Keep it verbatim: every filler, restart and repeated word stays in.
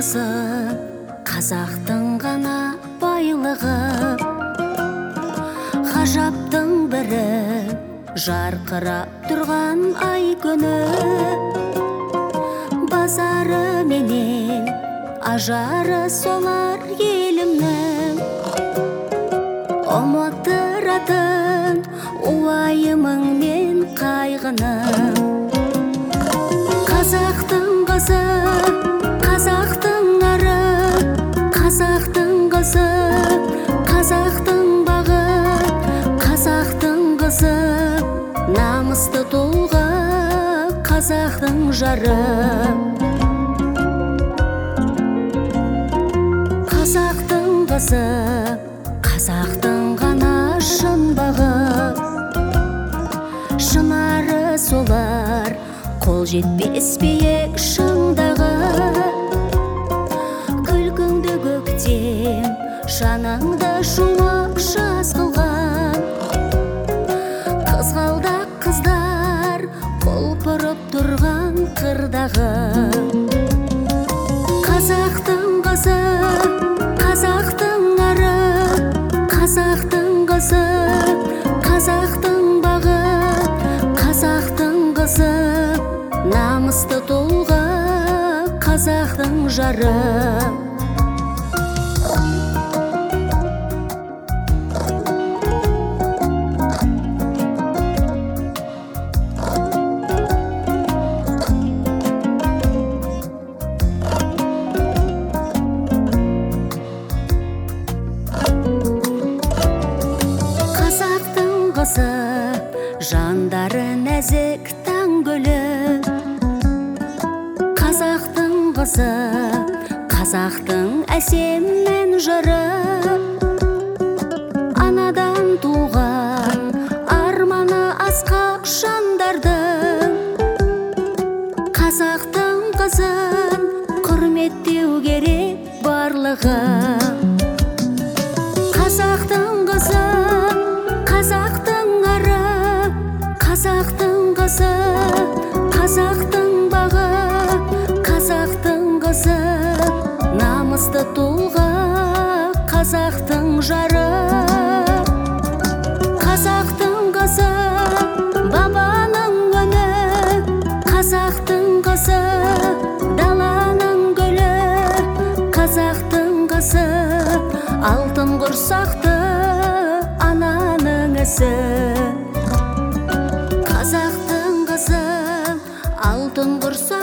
қызы, қазақтың ғана байлығы. Ғажаптың бірі, жарқырап тұрған ай күні. Базары менен ажары солар елімнің. Ұмыттыратын уайымың мен қайғының. Қазақтың қызы, қазақтың ары, қазақтың қызы, қазақтың бағы, қазақтың қызы, намысты тұлға, қазақтың жары. Қазақтың қызы, қазақтың ғана шын бағы, шынары солар, қол жетпес биік шыңдағы. Күлкіңді көктем, жаныңды шуақ жаз қылған. Қызғалдақ қыздар, құлпырып тұрған қырдағы. Қазақтың қызы, қазақтың ары, қазақтың қызы, қазақтың бағы, қазақтың қызы, намысты тұлға, қазақтың жары. Жандары нәзік таң гүлі. Қазақтың қызы, қазақтың әсем мен жыры. Анадан туған арманы асқақ жандардың. Қазақтың қызын құрметтеу керек барлығы. Қазақтың қызы, қазақтың ары, қазақтың қызы, қазақтың бағы, қазақтың қызы, намысты тұлға, қазақтың жары. Қазақтың қызы, бабаның үні, қазақтың қызы, даланың гүлі, қазақтың қызы, алтын құрсақты ананың ісі. Қазақтың қызы, алтын құрсақты